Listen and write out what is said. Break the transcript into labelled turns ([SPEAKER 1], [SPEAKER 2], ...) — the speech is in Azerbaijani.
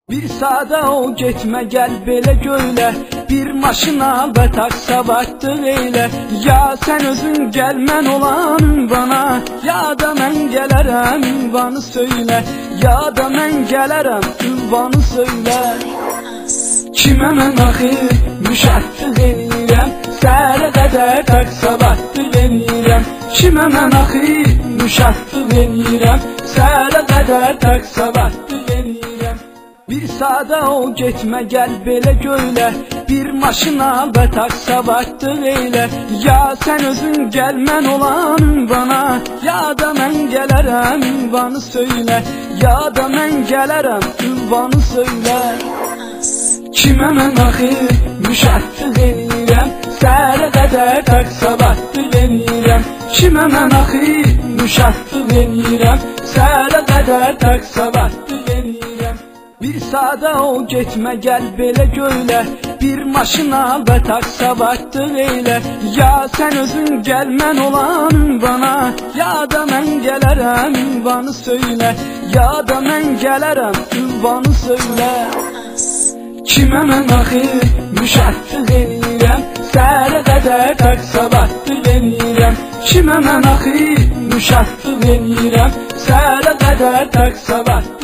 [SPEAKER 1] Bir sadə ol getmə gəl belə göylə, bir maşına və taksiya baxdıq eylə. Ya sən özün gəl mən olan ünvana, ya da mən gələrəm ünvanı söylə. Ya da mən gələrəm ünvanı söylə. Kimə mən axı müşatdıq eləyirəm, səhərə qədər taksiya baxdıq eləyirəm. Kimə mən axı müşatdıq eləyirəm, səhərə qədər taksiya baxdıq eləyirəm. Bir sadə ol getmə gəl belə göylə, bir maşına və taksiya baxdıq eylə. Ya sən özün gəl mən olan ünvana, ya da mən gələrəm ünvanı söylə. Ya da mən gələrəm ünvanı söylə. Kimə mən axı müşatdıq eləyirəm, səhərə qədər taksiya baxdıq eləyirəm. Kimə mən axı müşatdıq eləyirəm, səhərə qədər taksiya baxdıq eləyirəm. Bir sadə ol getmə gəl belə göylə, bir maşına və taksiya baxdıq eylə. Ya sən özün gəl mən olan ünvana, ya da mən gələrəm ünvanı söylə. Ya da mən gələrəm ünvanı söylə. Kimə mən axı müşatdıq eləyirəm, səhərə qədər taksiya baxdıq eləyirəm. Kimə mən axı müşatdıq eləyirəm, səhərə qədər taksiya baxdıq.